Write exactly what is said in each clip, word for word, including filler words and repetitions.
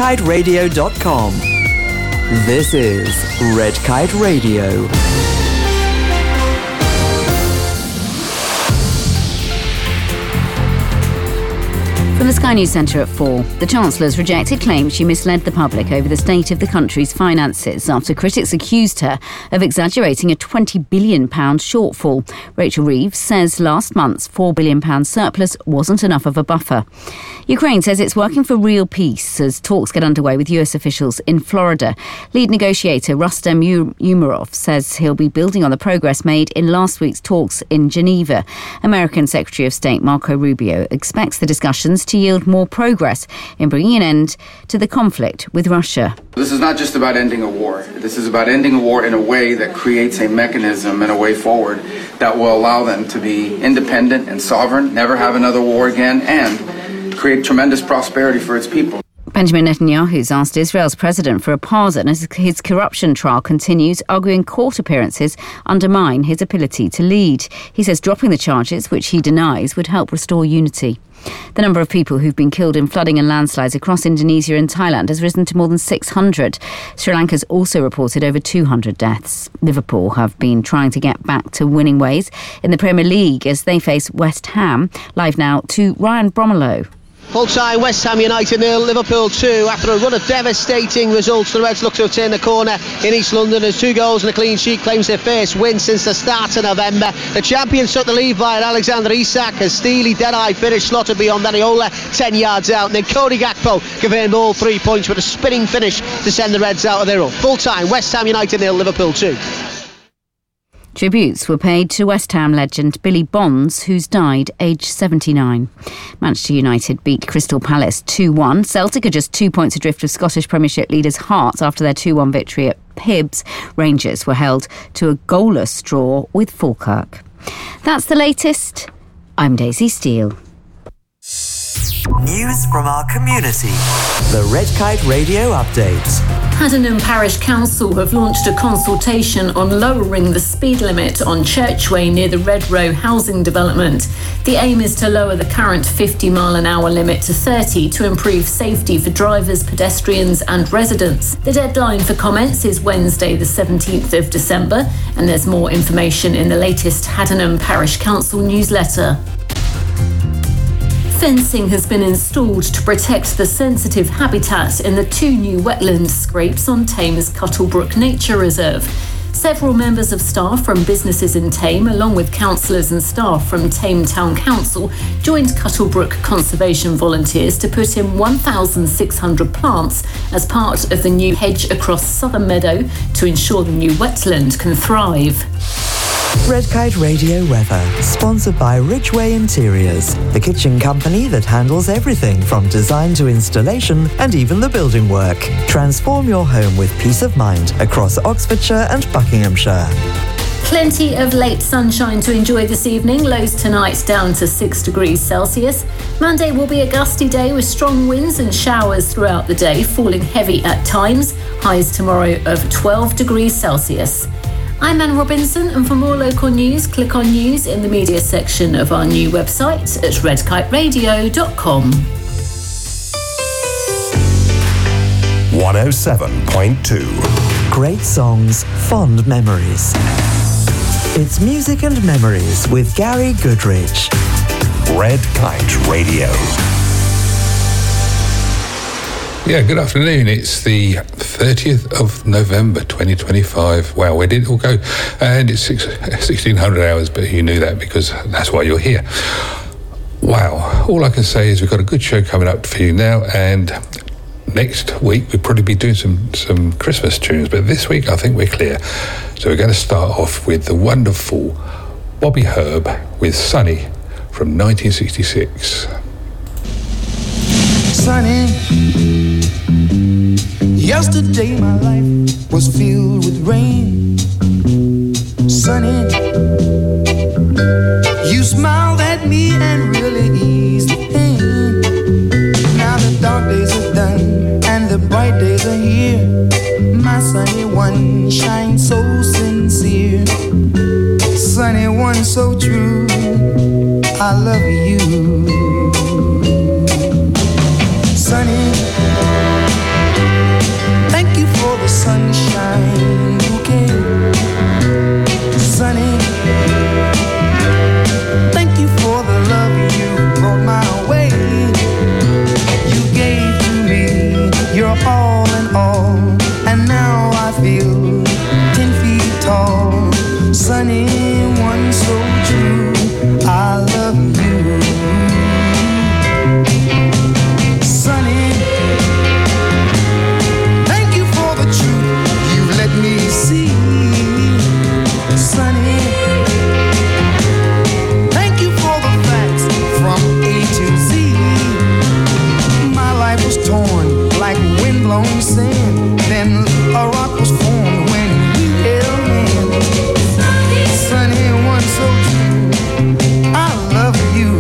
kite radio dot com. This is Red Kite Radio. From the Sky News Centre at four, the Chancellor's rejected claims she misled the public over the state of the country's finances after critics accused her of exaggerating a twenty billion pounds shortfall. Rachel Reeves says last month's four billion pounds surplus wasn't enough of a buffer. Ukraine says it's working for real peace as talks get underway with U S officials in Florida. Lead negotiator Rustem Umerov says he'll be building on the progress made in last week's talks in Geneva. American Secretary of State Marco Rubio expects the discussions to yield more progress in bringing an end to the conflict with Russia. This is not just about ending a war. This is about ending a war in a way that creates a mechanism and a way forward that will allow them to be independent and sovereign, never have another war again, and create tremendous prosperity for its people. Benjamin Netanyahu's asked Israel's president for a pardon as his corruption trial continues, arguing court appearances undermine his ability to lead. He says dropping the charges, which he denies, would help restore unity. The number of people who've been killed in flooding and landslides across Indonesia and Thailand has risen to more than six hundred. Sri Lanka's also reported over two hundred deaths. Liverpool have been trying to get back to winning ways in the Premier League as they face West Ham. Live now to Ryan Bromelow. Full time, West Ham United nil, Liverpool two. After a run of devastating results, the Reds look to have turned the corner in East London as two goals and a clean sheet claims their first win since the start of November. The champions took the lead via Alexander Isak as Steely Deadeye finished slotted beyond Daniola ten yards out, and then Cody Gakpo confirmed all three points with a spinning finish to send the Reds out of their run. Full time, West Ham United nil, Liverpool two. Tributes were paid to West Ham legend Billy Bonds, who's died aged seventy-nine. Manchester United beat Crystal Palace two one. Celtic are just two points adrift of Scottish Premiership leaders Hearts after their two one victory at Hibs. Rangers were held to a goalless draw with Falkirk. That's the latest. I'm Daisy Steele. News from our community. The Red Kite Radio Update. Haddenham Parish Council have launched a consultation on lowering the speed limit on Churchway near the Red Row housing development. The aim is to lower the current fifty mile an hour limit to thirty to improve safety for drivers, pedestrians and residents. The deadline for comments is Wednesday the seventeenth of December, and there's more information in the latest Haddenham Parish Council newsletter. Fencing has been installed to protect the sensitive habitat in the two new wetland scrapes on Thames Cuttlebrook Nature Reserve. Several members of staff from businesses in Thame, along with councillors and staff from Thame Town Council, joined Cuttlebrook Conservation volunteers to put in one thousand six hundred plants as part of the new hedge across Southern Meadow to ensure the new wetland can thrive. Red Kite Radio weather, sponsored by Ridgeway Interiors, the kitchen company that handles everything from design to installation and even the building work. Transform your home with peace of mind across Oxfordshire and Buckinghamshire. Plenty of late sunshine to enjoy this evening. Lows tonight down to six degrees Celsius. Monday will be a gusty day with strong winds and showers throughout the day, falling heavy at times. Highs tomorrow of twelve degrees Celsius. I'm Anne Robinson, and for more local news, click on news in the media section of our new website at red kite radio dot com. one oh seven point two. Great songs, fond memories. It's Music and Memories with Gary Goodrich. Red Kite Radio. Yeah, good afternoon. It's the thirtieth of November twenty twenty-five. Wow, where did it all go? And it's six, sixteen hundred hours, but you knew that because that's why you're here. Wow, all I can say is we've got a good show coming up for you now, and next week we'll probably be doing some, some Christmas tunes, but this week I think we're clear. So we're going to start off with the wonderful Bobby Herb with Sunny from nineteen sixty-six. Sunny, yesterday my life was filled with rain. Sunny, you smiled at me and really eased the pain. Now the dark days are done and the bright days are here. My sunny one shines so sincere. Sunny one so true, I love you. Sunny, sunny one so true. I love you. Sunny, thank you for the truth you've let me see. Sunny, thank you for the facts from A to Z. My life was torn like windblown sand, then a rock was formed when we held hands. Sunny, one so true, I love you.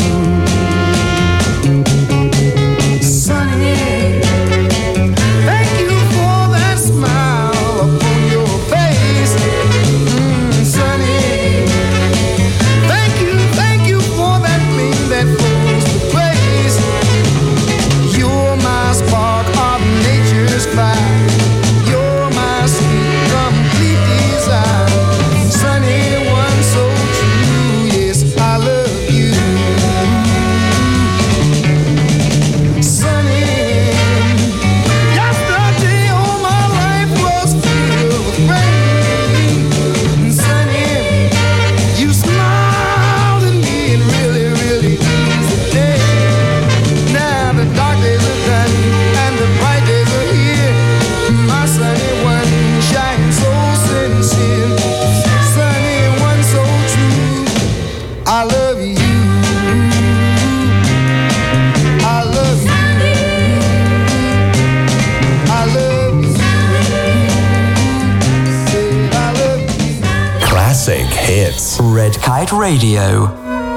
Sunny, thank you for that smile upon your face. Mm, sunny, thank you, thank you for that gleam that fills the place. You're my spark of nature's fire. You're my sweet, complete desire. Sunny, one so true, yes, I love you. Sunny, yesterday all my life was filled with rain. Sunny, you smiled at me and really, really eased the day. Now the dark days are done and the bright days are here. My sunny one shines so sincere. Sunny one so true, I love you. I love you. I love you. Said I love you. Classic hits. Red Kite Radio.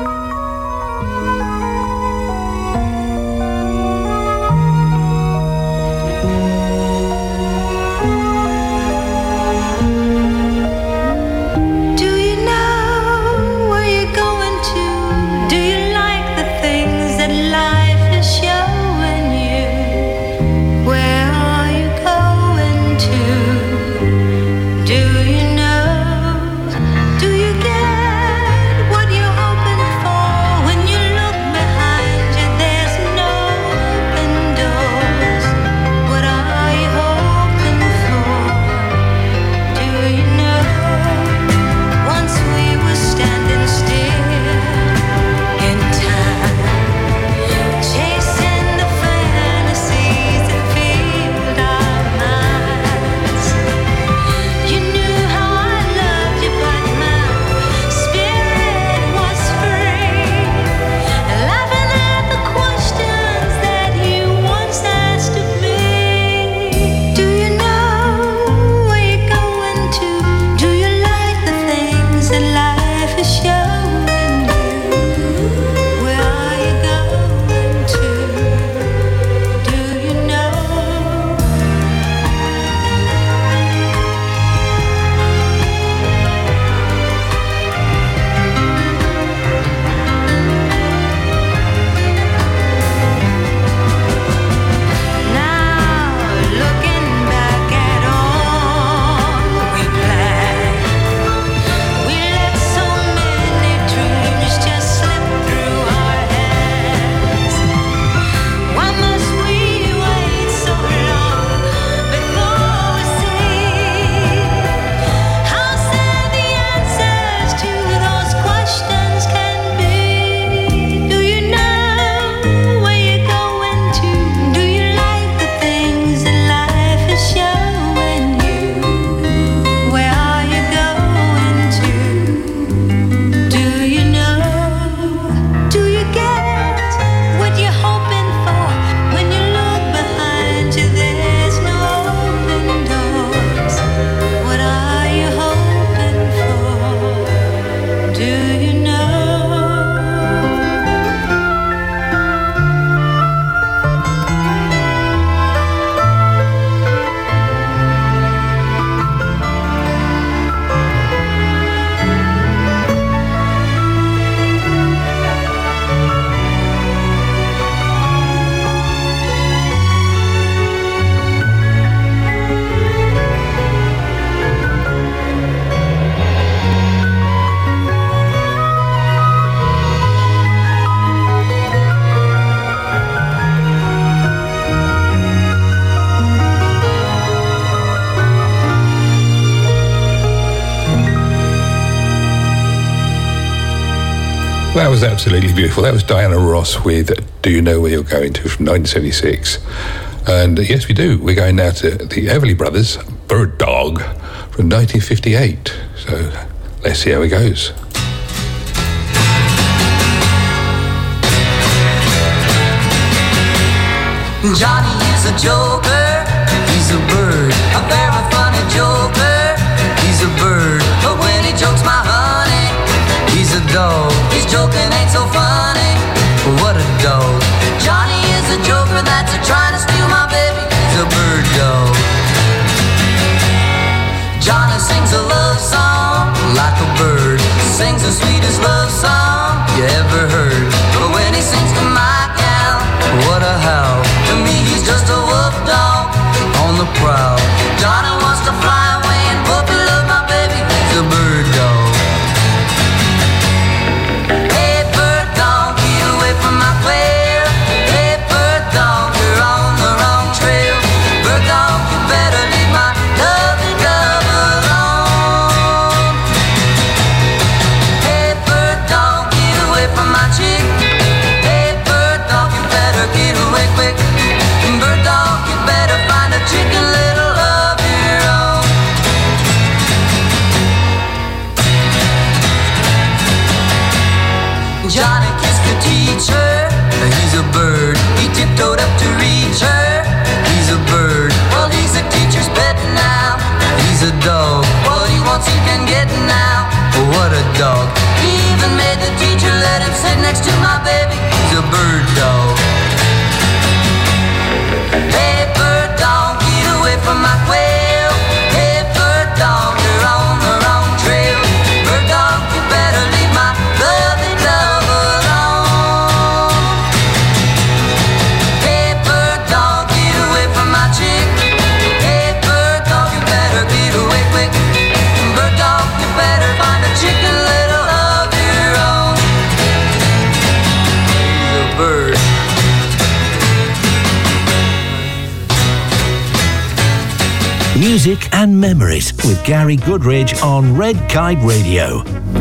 Do you know where you're going to? Do you like the things that life is showing you? Where are you going to? Do you know? Do you get what you're hoping That was absolutely beautiful. That was Diana Ross with Do You Know Where You're Going To from nineteen seventy-six. And uh, yes, we do. We're going now to the Everly Brothers, Bird Dog from nineteen fifty-eight. So let's see how it goes. Johnny is a joker, he's a bird, a very funny joker, he's a bird, but when he jokes my honey, he's a dog, his joking ain't so funny, what a dog. Johnny is a joker that's a trying to steal my baby, he's a bird dog. Johnny sings a love song like a bird, sings the sweetest love song you ever heard, but when he sings to my gal, what a howl. To me he's just a wolf dog on the prowl. Johnny wants to fly away and puppy love my baby, he's a bird dog. Hey bird dog, get away from my quail. Hey bird dog, you're on the wrong trail. Bird dog, you better leave my lovely dove alone. Hey bird dog, get away from my chick. Hey bird dog, you better get away quick. Bird dog, you better find a chicken little of your own. Johnny kissed the teacher, he's a bird. He tiptoed up to reach her, he's a bird. Well, he's a teacher's pet now, he's a dog. What he wants he can get now, what a dog. He even made the teacher let him sit next to my baby, he's a bird dog. Hey bird dog, get away from my quail. Hey bird dog, you're on the wrong trail. Bird dog, you better leave my lovely dove alone. Hey bird dog, get away from my chick. Hey bird dog, you better get away quick. Bird dog, you better find a chicken little of your own. He's a bird. Music and Memories with Gary Goodridge on Red Kite Radio.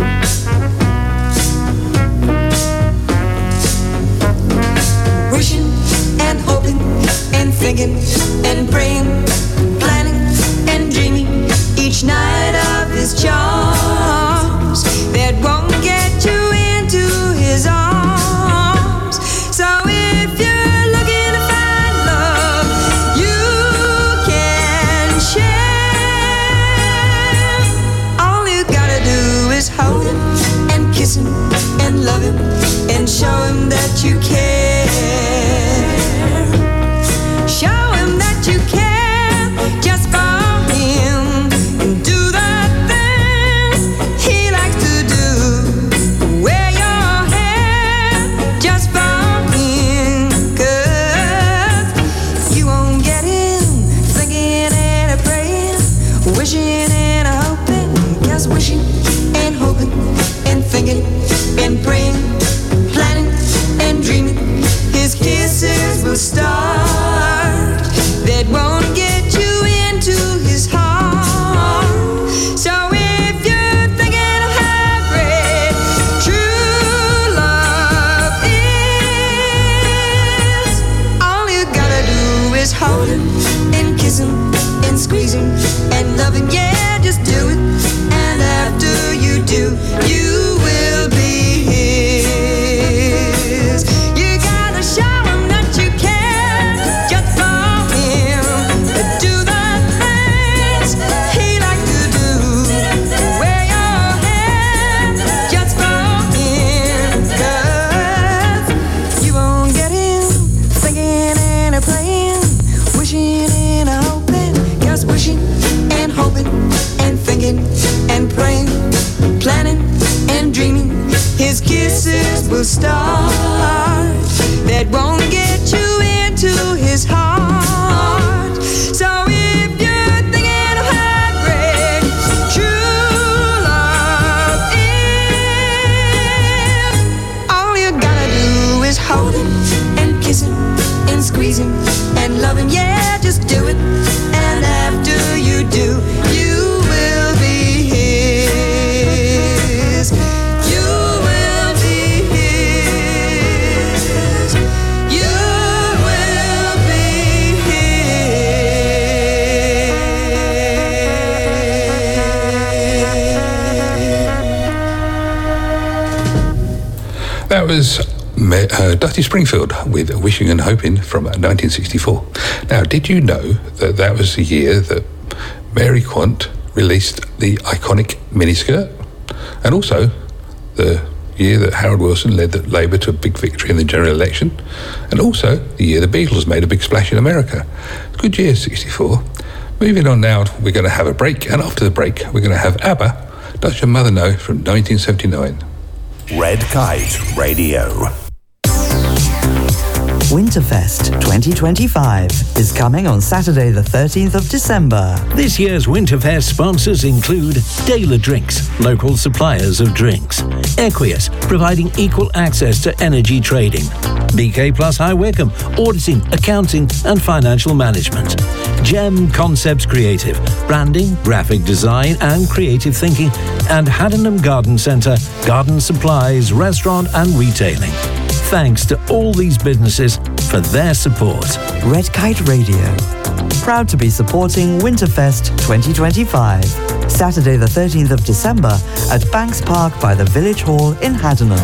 Wishing and hoping and thinking and praying, planning and dreaming each night of his charms that won't get you into his arms. So if you're looking to find love, you can share. All you gotta do is hold him and kiss him and love him and show him that you care. Show him that you care just for him. And do the things he likes to do. Wear your hair just for him. 'Cause you won't get him thinking and a praying, wishing and a hoping. 'Cause wishing and hoping and thinking and praying, planning and dreaming, his kisses will start. That won't get you into his heart. So if you're thinking of how great true love is, all you gotta do is hold him and kiss him and squeeze him and love him. Yeah, just do it. And after you do, you will be his. You gotta show him that you care just for him. Do the things he likes to do. Wear your hair just for him. 'Cause you won't get him thinking and a praying, wishing and a hoping. 'Cause wishing and hoping and thinking and praying, planning and dreaming, his kisses will start. That won't get you into his heart. So if you're thinking of how great true love is, all you gotta do is hold him and kiss him and squeeze him and love him. Yeah, just do it. And after you do, you will be his. You will be that was uh, Dusty Springfield with Wishing and Hoping from nineteen sixty-four. Now, did you know that that was the year that Mary Quant released the iconic miniskirt? And also the year that Harold Wilson led the Labour to a big victory in the general election, and also the year the Beatles made a big splash in America. Good year, sixty-four. Moving on now, we're going to have a break, and after the break, we're going to have ABBA, Does Your Mother Know, from nineteen seventy-nine. Red Kite Radio. Winterfest twenty twenty-five is coming on Saturday the thirteenth of December. This year's Winterfest sponsors include Dela Drinks, local suppliers of drinks; Equius, providing equal access to energy trading; B K Plus High Wycombe, auditing, accounting and financial management; Gem Concepts Creative, branding, graphic design and creative thinking; and Haddenham Garden Centre, garden supplies, restaurant and retailing. Thanks to all these businesses for their support. Red Kite Radio, proud to be supporting Winterfest twenty twenty-five. Saturday the thirteenth of December at Banks Park by the Village Hall in Haddenham.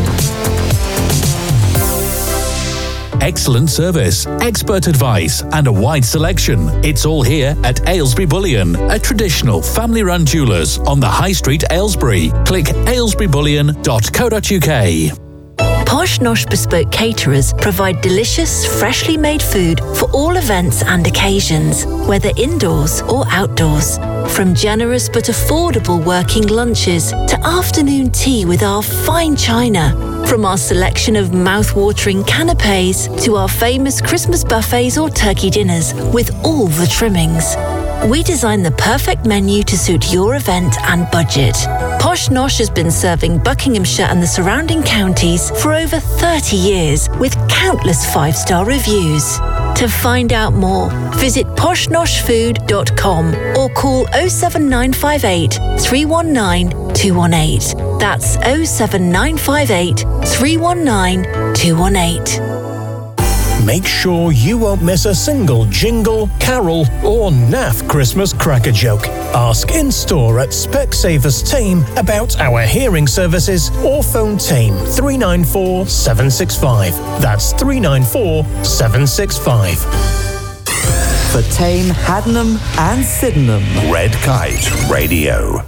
Excellent service, expert advice and a wide selection. It's all here at Aylesbury Bullion, a traditional family-run jewellers on the High Street, Aylesbury. Click aylesbury bullion dot co dot uk. Posh Nosh Bespoke Caterers provide delicious, freshly made food for all events and occasions, whether indoors or outdoors. From generous but affordable working lunches to afternoon tea with our fine china. From our selection of mouth-watering canapes to our famous Christmas buffets or turkey dinners with all the trimmings. We design the perfect menu to suit your event and budget. Posh Nosh has been serving Buckinghamshire and the surrounding counties for over thirty years with countless five-star reviews. To find out more, visit posh nosh food dot com or call oh seven nine five eight, three one nine, two one eight. That's oh seven nine five eight, three one nine, two one eight. Make sure you won't miss a single jingle, carol or naff Christmas cracker joke. Ask in-store at Specsavers Tame about our hearing services or phone Tame three nine four, seven six five. That's three nine four, seven six five. For Tame, Haddenham and Sydenham. Red Kite Radio.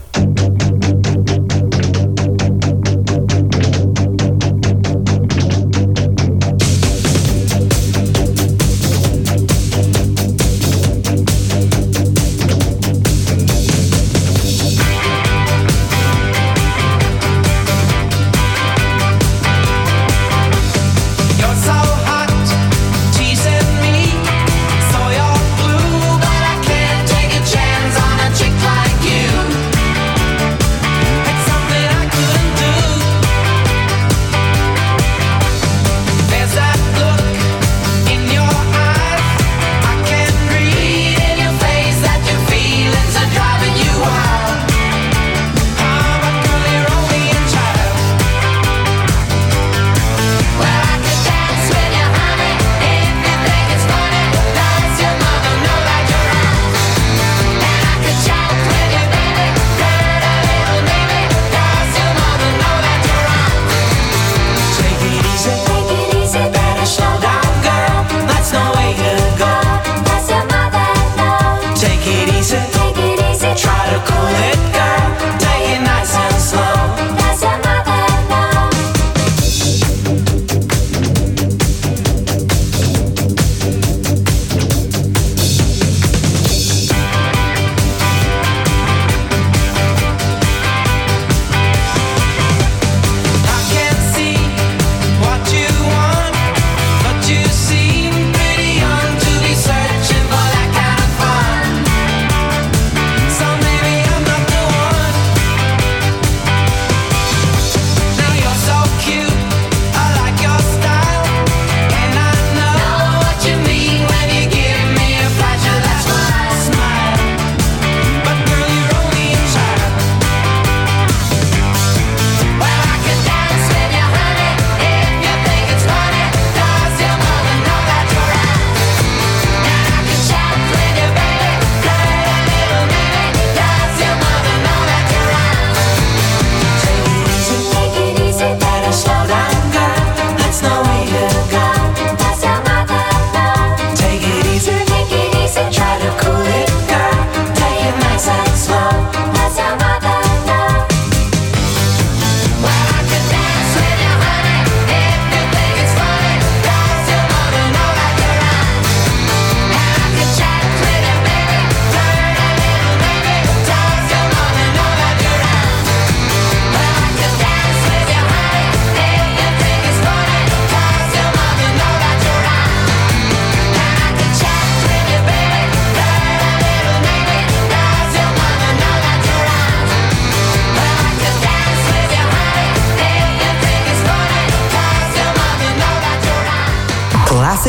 So you're blue, but I can't take a chance on a chick like you.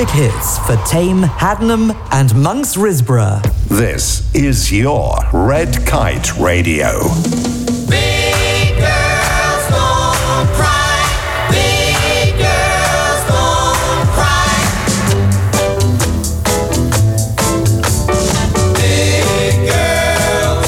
classic hits for Tame, Haddenham and Monks Risborough. This is your Red Kite Radio. Big girls don't cry. Big girls don't cry. Big girls,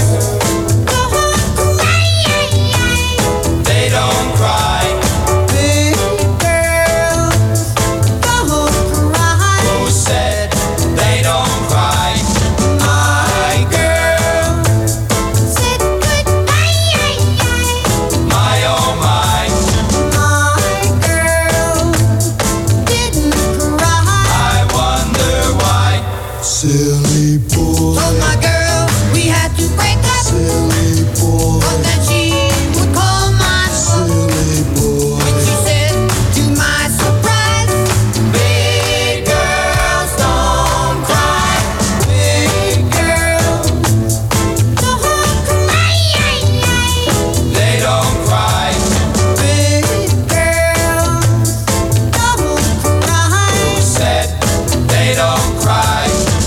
they don't cry. Big girls don't cry. Who said they don't cry? My girl said goodbye. My oh my. My girl didn't cry. I wonder why. Silly boy. Told my girl we had to break up. Silly boy. But then she would call my silly boy. When she said, to my surprise, big girls don't cry. Big girls don't cry. They don't cry. Big girls don't cry. Who said they don't cry?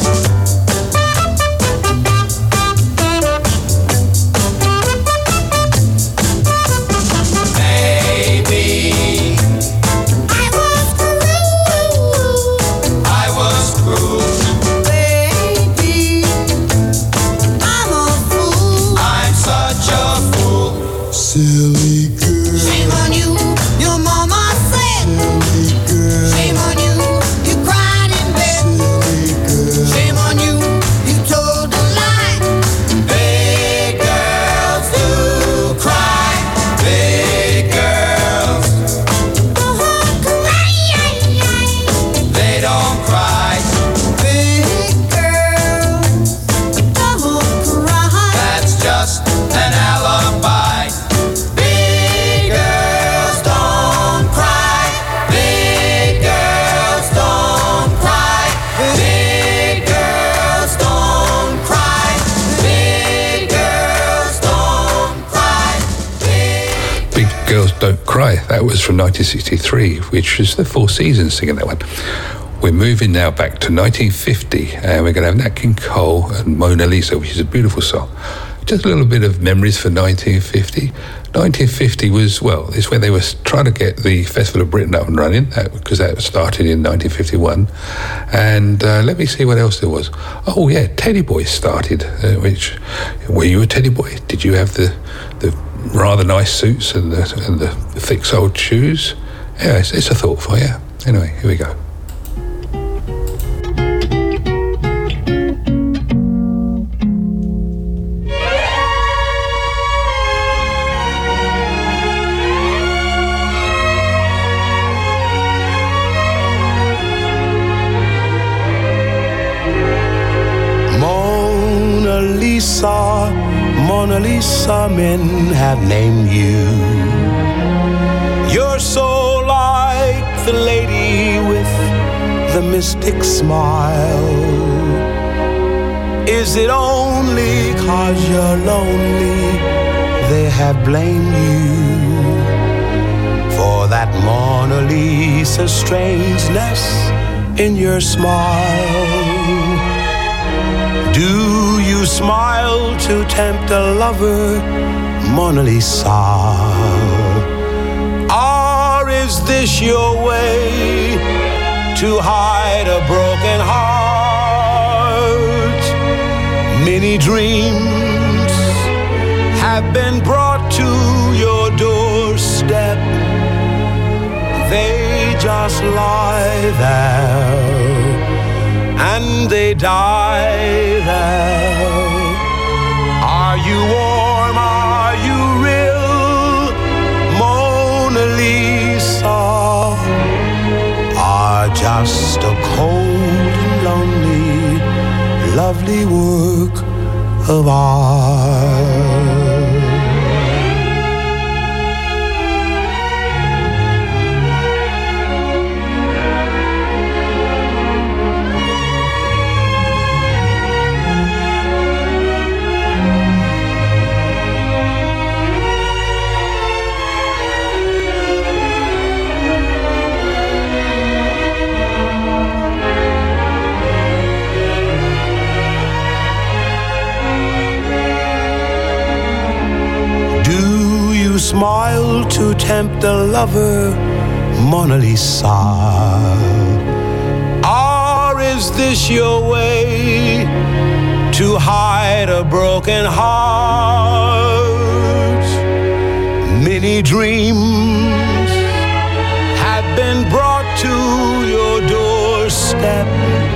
Maybe I was cruel. I was cruel. Baby, I'm a fool. I'm such a fool. Silly girl. Shame on you, your mama said. Silly girl. Shame on you, you cried in bed. Silly girl. Shame on you, you told a lie. Big girls do cry. Big girls don't cry. They don't cry. Big girls don't cry. That's just an alibi. Big girls don't cry. Big girls don't cry. Big girls don't cry. Big girls don't cry. Big Girls Don't Cry. That was from nineteen sixty-three, which was the Four Seasons singing that one. We're moving now back to nineteen fifty, and we're going to have Nat King Cole and Mona Lisa, which is a beautiful song. Just a little bit of memories for nineteen fifty. nineteen fifty was, well, it's when they were trying to get the Festival of Britain up and running, because that started in nineteen fifty-one. And uh, let me see what else there was. Oh, yeah, Teddy Boy started, uh, which, were you a Teddy Boy? Did you have the, the rather nice suits and the, and the thick soled shoes? Yeah, it's, it's a thought for you. Anyway, here we go. Mona Lisa, Mona Lisa, men have named you. You're so like the lady with the mystic smile. Is it only 'cause you're lonely they have blamed you for that Mona Lisa strangeness in your smile? Do you smile to tempt a lover, Mona Lisa? Or is this your way to hide a broken heart? Many dreams have been brought to your doorstep. They just lie there and they die there. Are you warm? Are you real, Mona Lisa? Or just a cold and lonely, lovely work of art? smile to tempt the lover, Mona Lisa? Or is this your way to hide a broken heart? Many dreams have been brought to your doorstep.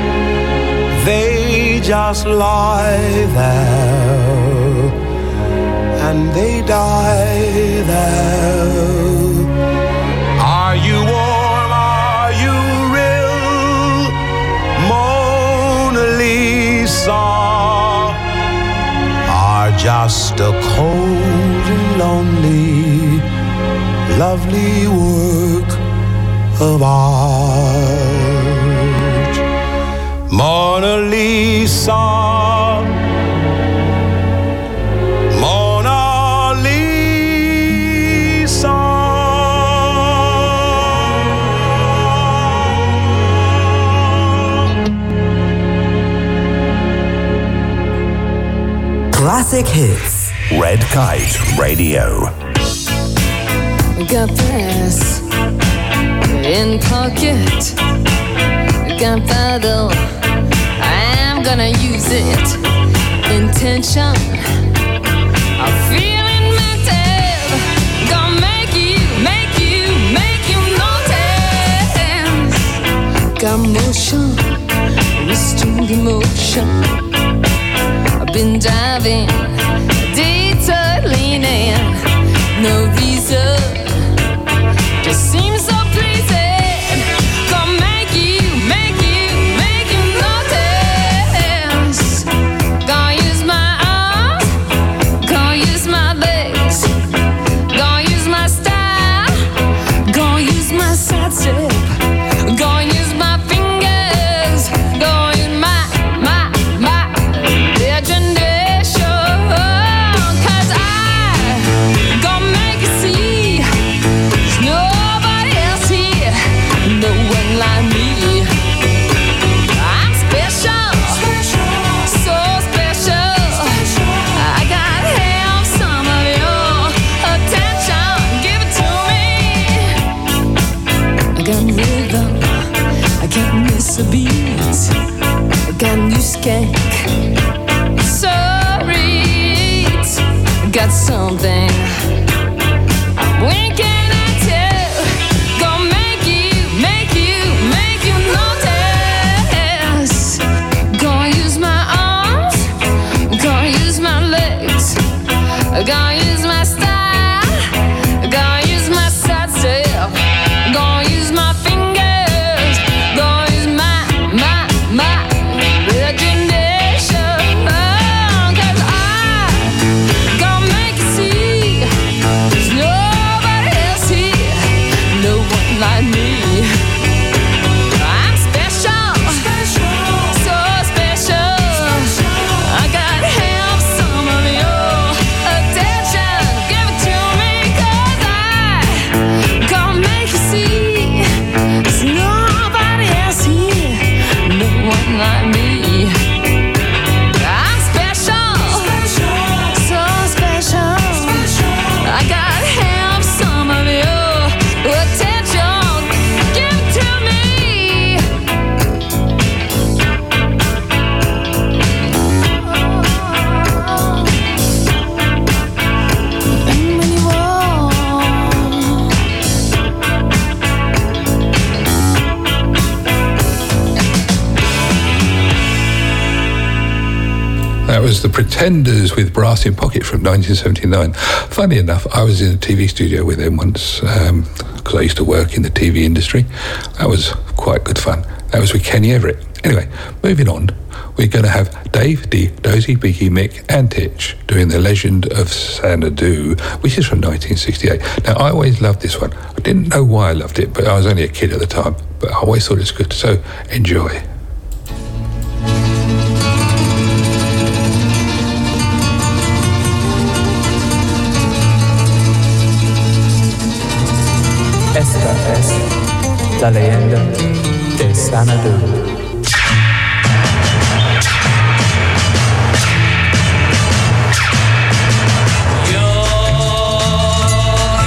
They just lie there and they die there. Are you warm? Are you real, Mona Lisa? Or just a cold and lonely, lovely work of art? Mona Lisa, Mona Lisa. Classic hits. Red Kite Radio. Got this in pocket. Gunpowder, I'm gonna use it. Intention, I'm feeling mental. Gonna make you, make you, make you notice. Got motion, restrained emotion. I've been diving, detour leaning. No reason, just seems so pleasing. Gonna make you, make you, make you notice. Gonna use my arms, gonna use my legs, gonna use my style, gonna use my side step, gonna use my fingers, gonna use my, my, my imagination. 'Cause I gonna make you see there's nobody else here, no one like me. I'm special, so special. I gotta have some of your attention. Give it to me. I got rhythm, I can't miss a beat. I got new skank, sorry, got something I'm winking at you. Gonna make you, make you, make you notice. Gonna use my arms, gonna use my legs, gonna use my style, gonna use my side step, gonna use my fingers, gonna use my, my, my imagination. 'Cause I gonna make you see there's nobody else here, no one like me. I'm special, so special. I gotta have some of your attention. Give it to me, 'cause I gonna make you see there's nobody else here, no one like me. I'm special, so special. I gotta have some of your attention. Give it to me. And when you walk, That was The Pretenders with Brass in Pocket from nineteen seventy-nine. Funny enough, I was in a T V studio with them once because I used to work in the T V industry. That was quite good fun. That was with Kenny Everett. Anyway, moving on, we're going to have Dave, Dee, Dozy, Beaky, Mick and Titch doing The Legend of Xanadu, which is from nineteen sixty-eight. Now, I always loved this one. I didn't know why I loved it, but I was only a kid at the time. But I always thought it was good, so enjoy. Esta es la leyenda de Xanadu. Your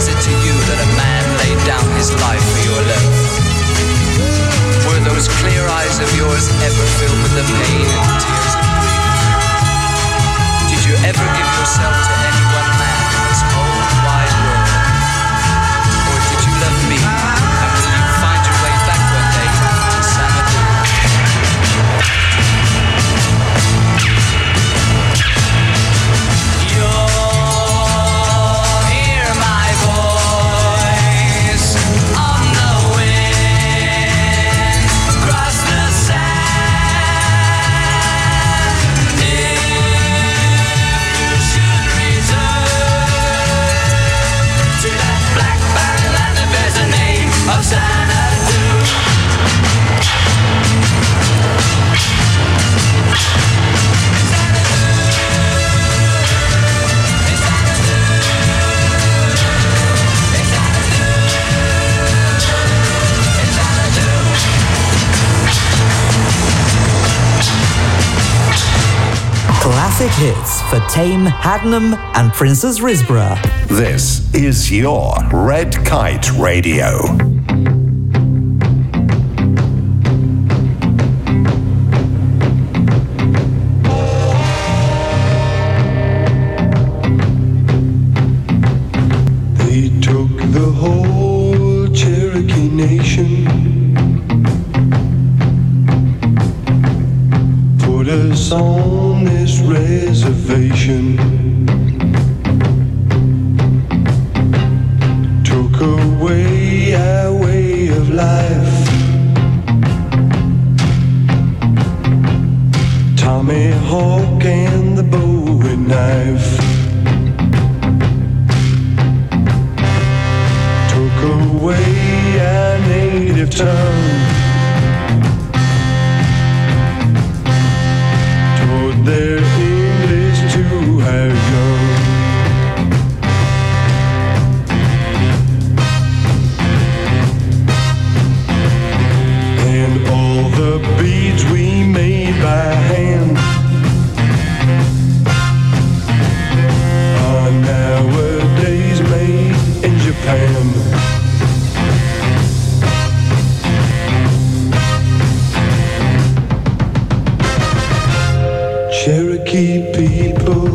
was it to you that a man laid down his life for your love? Were those clear eyes of yours ever filled with the pain and tears of grief? Did you ever give yourself to any one man in this whole wide world? Or did you love me, and will you find your way back one day to Xanadu? Classic hits for Tame, Hadnam and Princess Risborough. This is your Red Kite Radio. They took the whole Cherokee Nation, put us on this reservation, took away our way of life. Tommy Hawk and the Bowie knife took away our native tongue, taught their English to our young. And all the beads we made by hand are nowadays made in Japan. Cherokee people,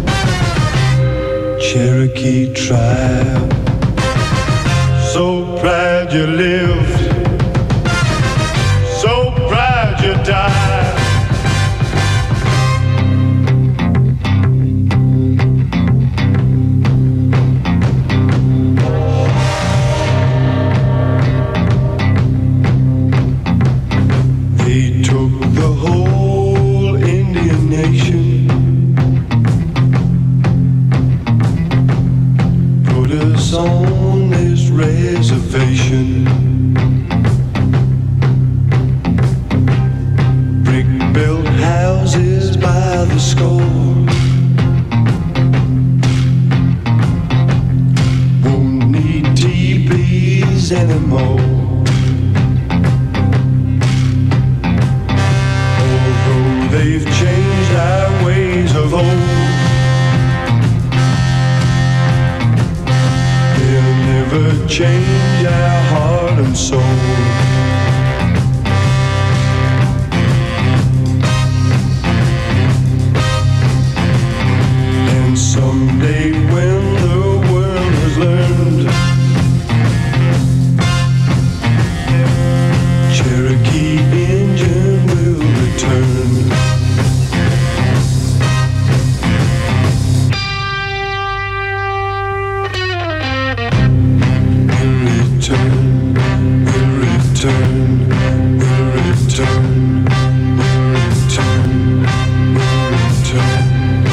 Cherokee tribe, so proud you lived, so proud you died. They took the whole Indian nation, put us on this reservation, brick-built houses by the score, won't need teepees anymore. They've changed our ways of old, they'll never change our heart and soul. And someday when the world has learned, Cherokee Indian will return. Return, we'll return, we'll return, we'll return, we'll return.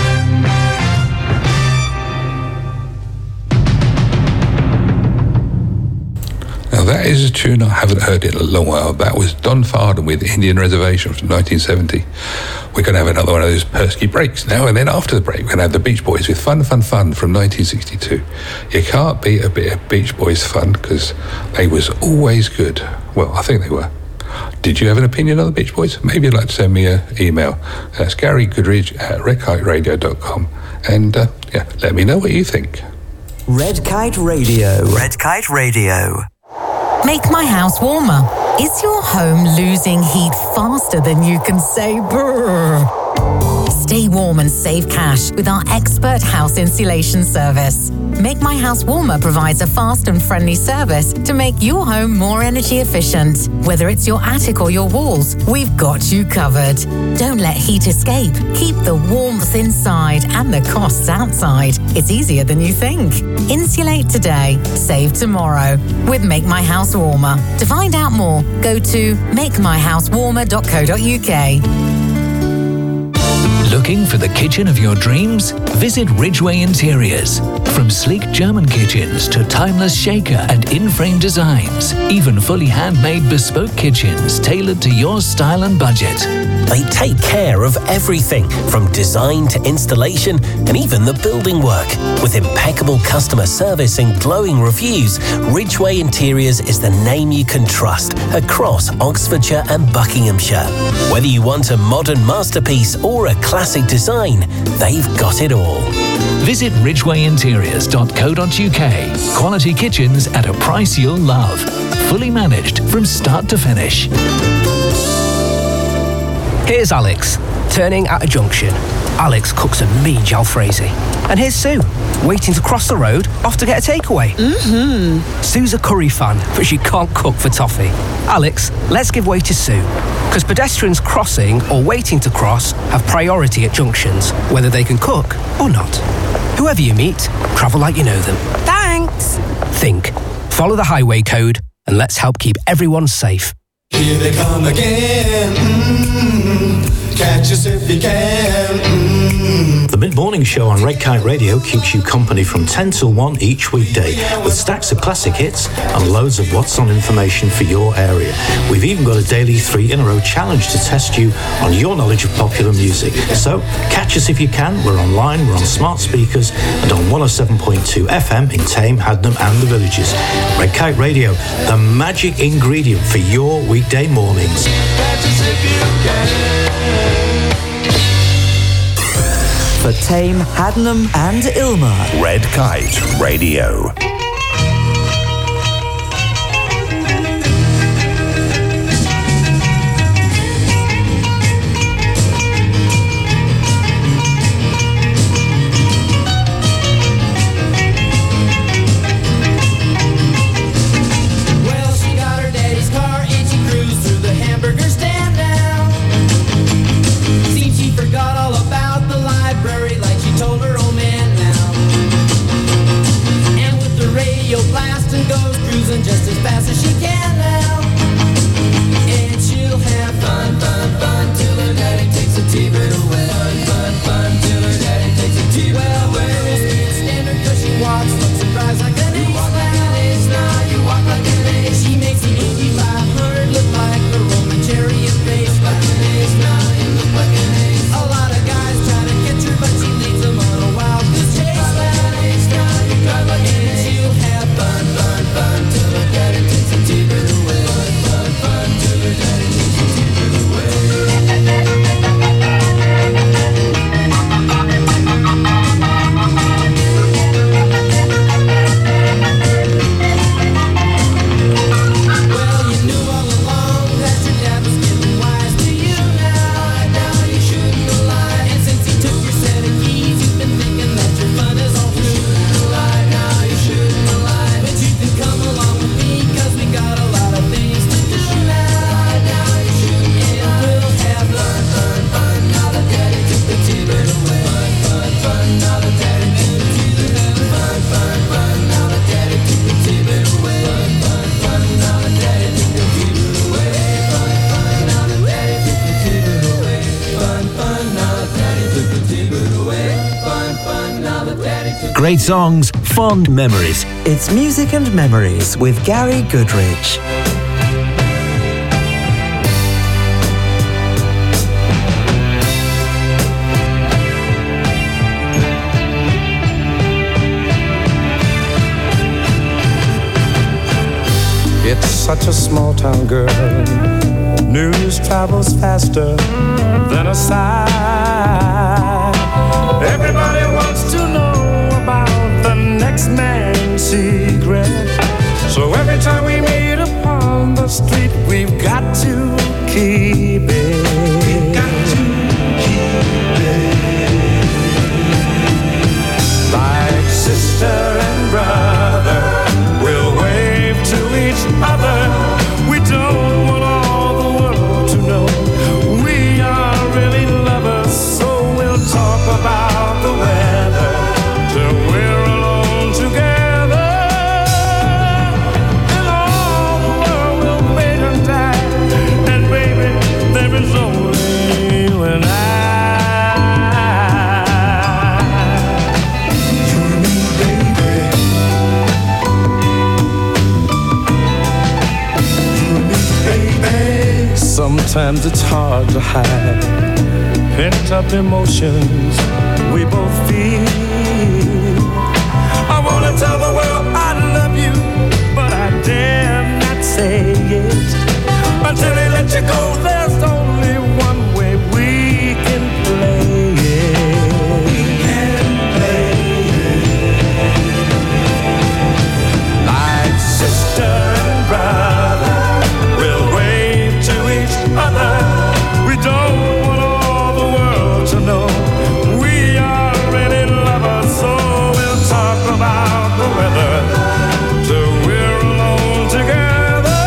Now that is a tune I haven't heard in a long while. That was Don Farden with Indian Reservation from nineteen seventy. We're going to have another one of those Persky breaks now, and then after the break we're going to have the Beach Boys with Fun Fun Fun from nineteen sixty-two. You can't beat a bit of Beach Boys fun because they was always good. Well, I think they were. Did you have an opinion on the Beach Boys? Maybe you'd like to send me an email. That's Gary Goodridge at red kite radio dot com, and uh, yeah, let me know what you think. Red Kite Radio. Red Kite Radio. Make my house warmer. Is your home losing heat faster than you can say brrr? Stay warm and save cash with our expert house insulation service. Make My House Warmer provides a fast and friendly service to make your home more energy efficient. Whether it's your attic or your walls, we've got you covered. Don't let heat escape. Keep the warmth inside and the costs outside. It's easier than you think. Insulate today, save tomorrow with Make My House Warmer. To find out more, go to make my house warmer dot co dot uk. Looking for the kitchen of your dreams? Visit Ridgeway Interiors. From sleek German kitchens to timeless shaker and in-frame designs, even fully handmade bespoke kitchens tailored to your style and budget. They take care of everything from design to installation and even the building work. With impeccable customer service and glowing reviews, Ridgeway Interiors is the name you can trust across Oxfordshire and Buckinghamshire. Whether you want a modern masterpiece or a classic design, they've got it all. Visit ridgeway interiors dot co dot uk. Quality kitchens at a price you'll love. Fully managed from start to finish. Here's Alex, turning at a junction. Alex cooks a mean jalfrezi. And here's Sue, waiting to cross the road, off to get a takeaway. Mm-hmm. Sue's a curry fan, but she can't cook for toffee. Alex, let's give way to Sue. Because pedestrians crossing or waiting to cross have priority at junctions, whether they can cook or not. Whoever you meet, travel like you know them. Thanks. Think, follow the highway code, and let's help keep everyone safe. Here they come again. Mm-hmm. Catch us if you can. Mm-hmm. The mid-morning show on Red Kite Radio keeps you company from ten till one each weekday with stacks of classic hits and loads of what's on information for your area. We've even got a daily three in a row challenge to test you on your knowledge of popular music. So catch us if you can. We're online, we're on smart speakers and on one oh seven point two F M in Tame, Hadnam and the Villages. Red Kite Radio, the magic ingredient for your weekday mornings. For Tame, Hadnam and Ilma. Red Kite Radio. Great songs, fond memories. It's Music and Memories with Gary Goodrich. It's such a small town girl. News travels faster than a sigh. Everybody wants to know about the next man Sometimes it's hard to hide pent up emotions we both feel. I wanna tell the world I love you, but I dare not say it. Until they let you go, there's only one way we can play it. We can play it. Like sister and brother, we'll wave to each other. We don't want all the world to know we are really lovers, so we'll talk about the weather till we're alone together.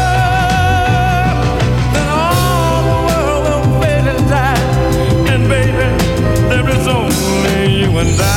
Then all the world will fade and die, and baby, there is only you and I.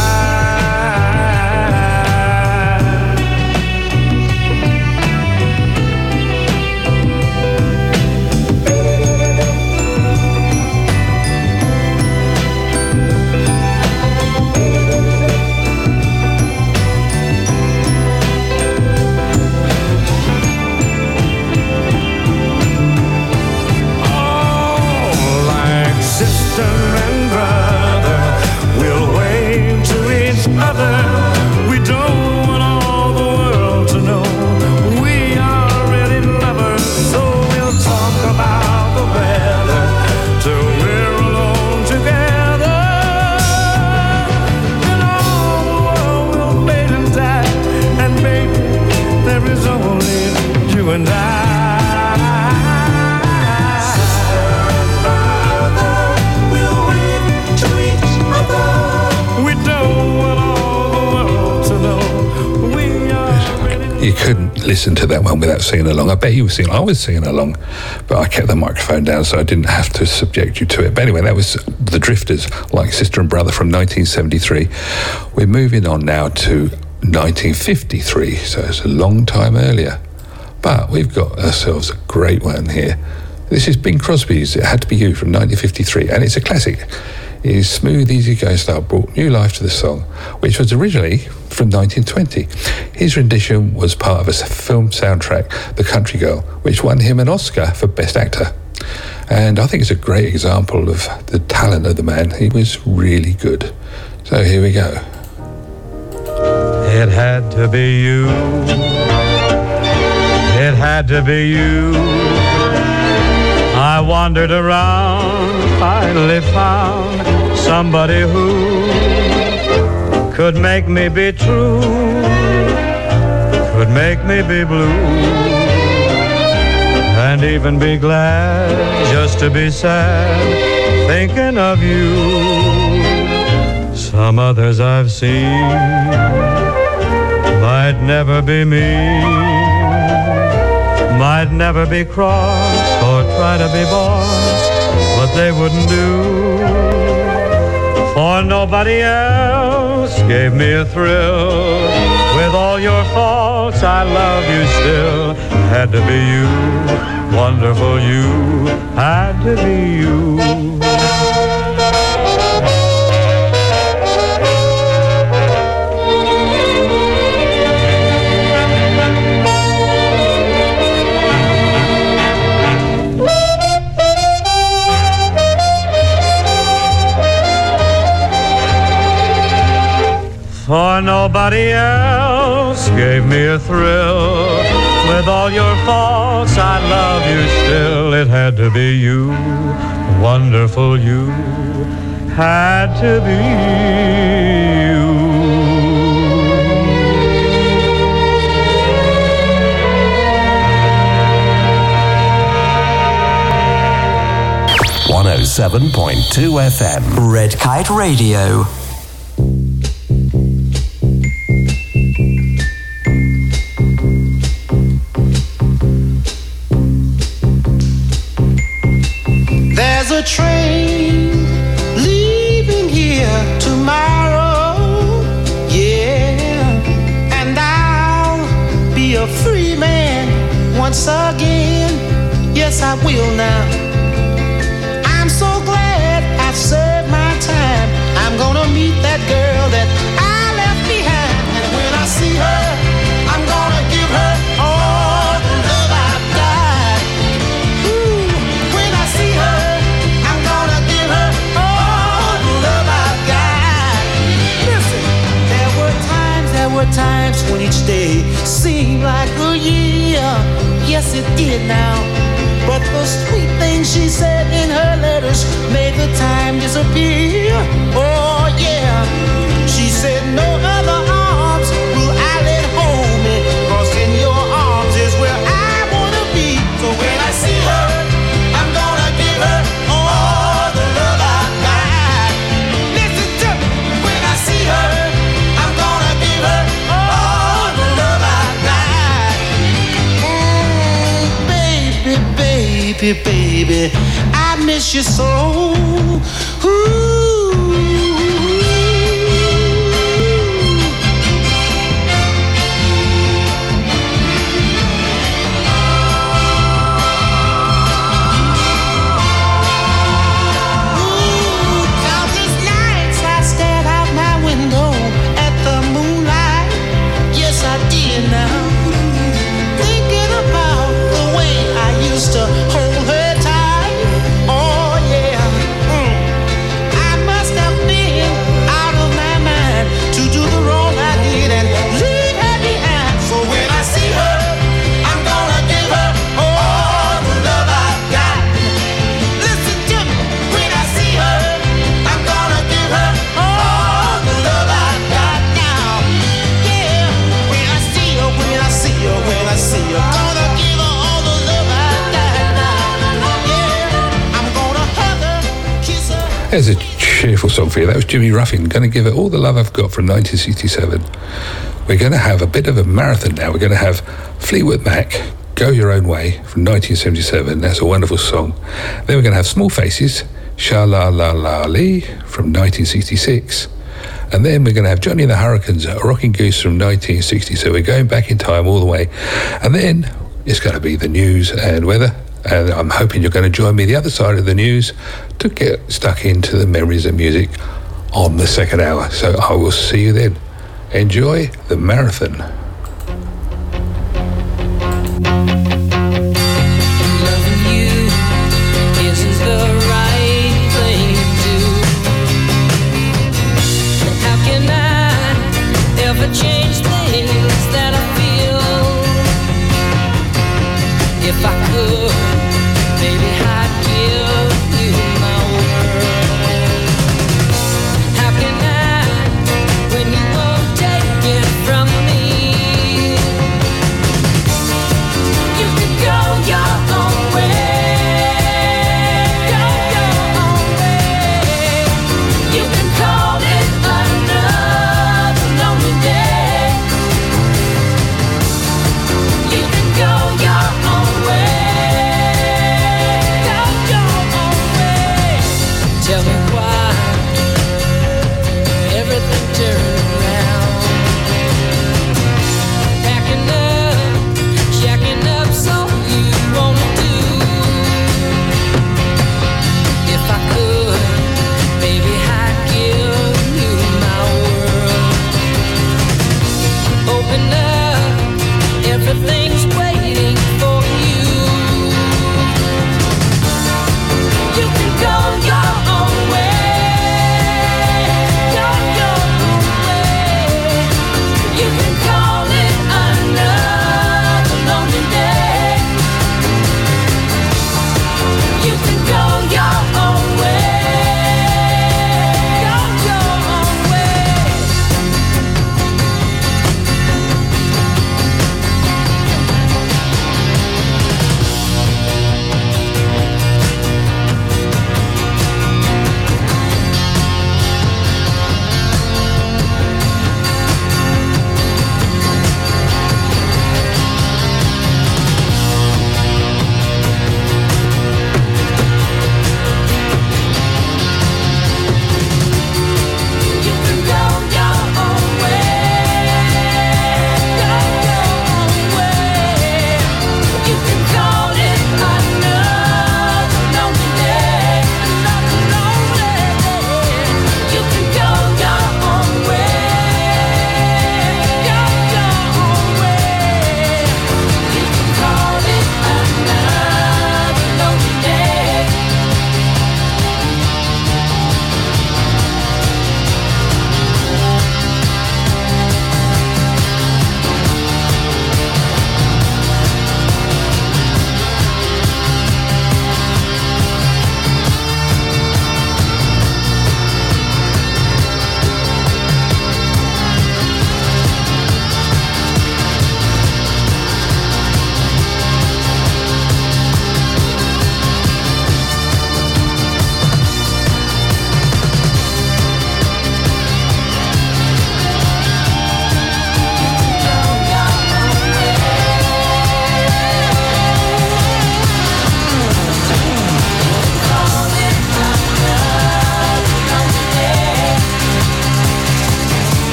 Sister and brother, we'll wave to each other. We don't want all the world to know we are really lovers, so we'll talk about the weather till we're alone together. Then all the world will fade and die, and baby, there is only you and I. You couldn't listen to that one without singing along. I bet you were singing. I was singing along, but I kept the microphone down so I didn't have to subject you to it. But anyway, that was The Drifters, like Sister and Brother from nineteen seventy-three. We're moving on now to nineteen fifty-three, so it's a long time earlier. But we've got ourselves a great one here. This is Bing Crosby's It Had to Be You from nineteen fifty-three, and it's a classic. His smooth, easy-go style brought new life to the song, which was originally from nineteen twenty. His rendition was part of a film soundtrack, The Country Girl, which won him an Oscar for Best Actor. And I think it's a great example of the talent of the man. He was really good. So here we go. It had to be you. It had to be you. I wandered around, finally found somebody who could make me be true, could make me be blue, and even be glad just to be sad, thinking of you. Some others I've seen might never be mean, might never be cross or try to be boss, but they wouldn't do. For nobody else gave me a thrill. With all your faults, I love you still. Had to be you, wonderful you, had to be you. For nobody else gave me a thrill. With all your faults, I love you still. It had to be you, wonderful you, had to be you. one oh seven point two F M. Red Kite Radio. There's a train leaving here tomorrow, yeah, and I'll be a free man once again. Yes, I will now. I'm so glad I've served my time. I'm gonna meet that girl that I left behind, and when I see her, I'm gonna give her all the love I've got. Ooh, when I see her, times when each day seemed like a year. Yes, it did now. But the sweet things she said in her letters made the time disappear. Oh, yeah. She said, no other arms will I let hold me, 'cause in your arms is where I wanna be. So when I see her, I'm gonna give her all the love I got. Listen to me. When I see her, I'm gonna give her all the love I got. Mm, baby, baby, baby, I miss you so. Ooh. There's a cheerful song for you. That was Jimmy Ruffin, Gonna Give It All the Love I've Got from nineteen sixty-seven. We're going to have a bit of a marathon now. We're going to have Fleetwood Mac, Go Your Own Way from nineteen seventy-seven. That's a wonderful song. Then we're going to have Small Faces, Sha La La La Lee from nineteen sixty-six. And then we're going to have Johnny and the Hurricanes, Rocking Goose from nineteen sixty. So we're going back in time all the way. And then it's going to be the news and weather. And I'm hoping you're going to join me the other side of the news to get stuck into the memories of music on the second hour. So I will see you then. Enjoy the marathon. Loving you isn't the right thing to do. How can I ever change things that I feel? If I could, baby, I'd give you my word. How can I, when you won't take it from me?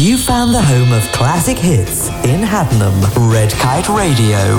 You found the home of classic hits in Haddenham. Red Kite Radio.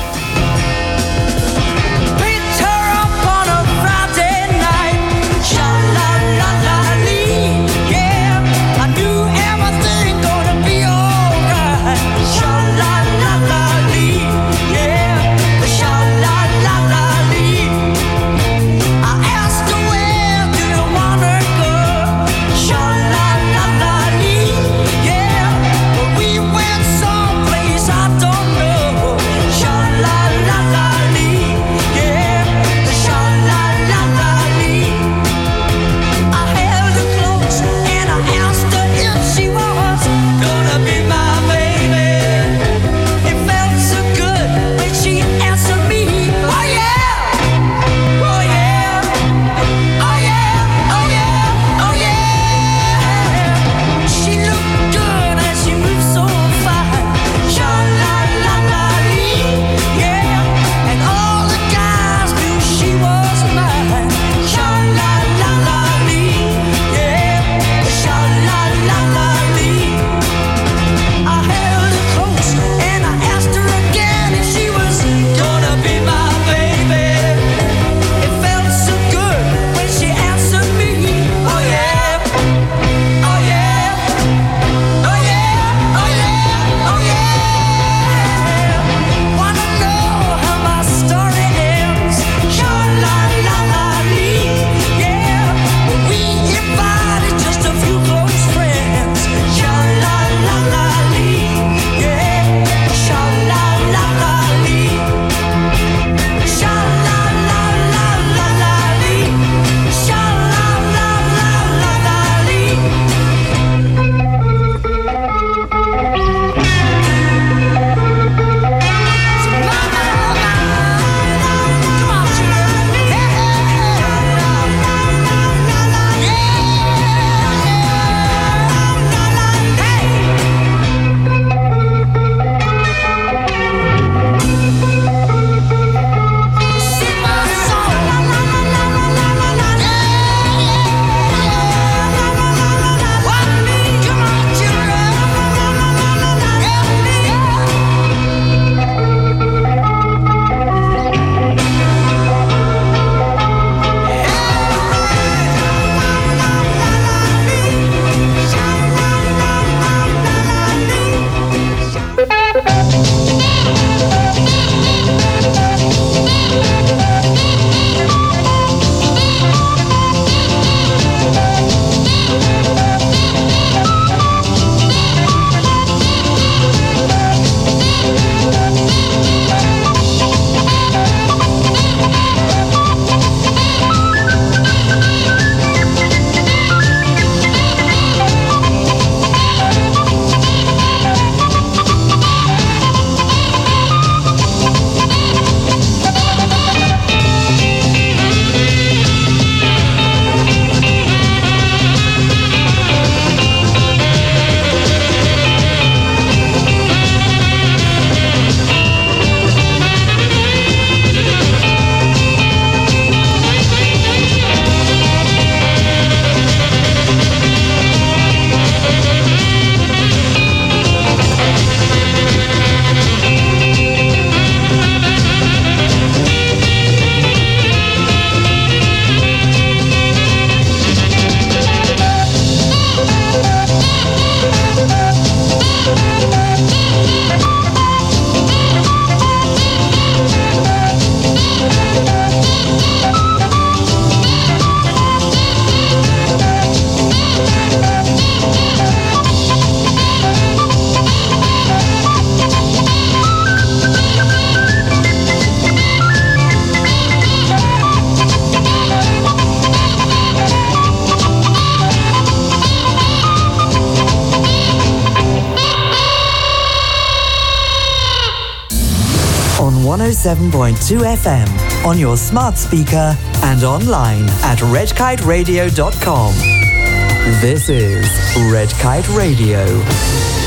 one oh seven point two F M, on your smart speaker and online at red kite radio dot com. This is Red Kite Radio.